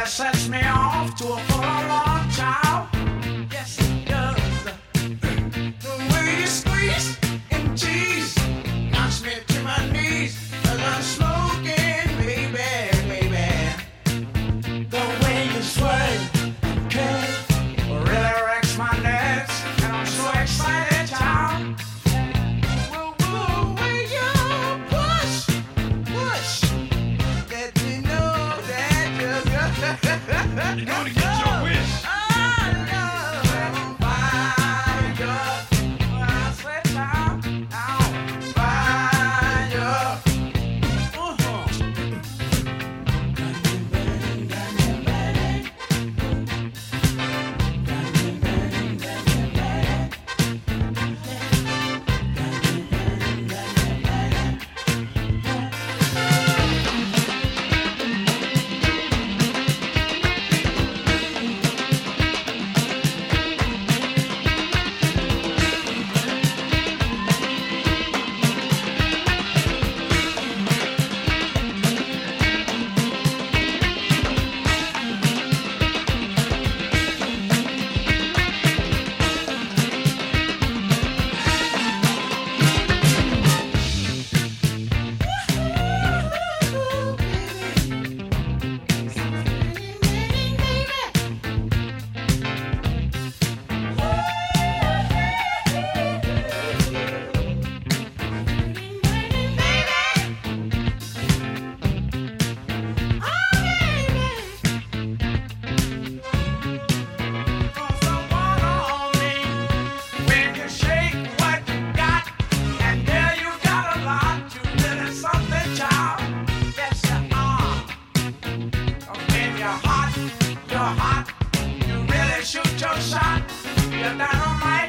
sets me off to a full on child. Yes, it does. The way you squeeze and tease knocks me to my knees as I'm smoking, baby, baby. The way you sway, okay, really wrecks my nerves, and I'm so excited, child. Woo, way you push, let me know that you're You're gonna get your wish. You're hot, you really shoot your shot. You're dynamite.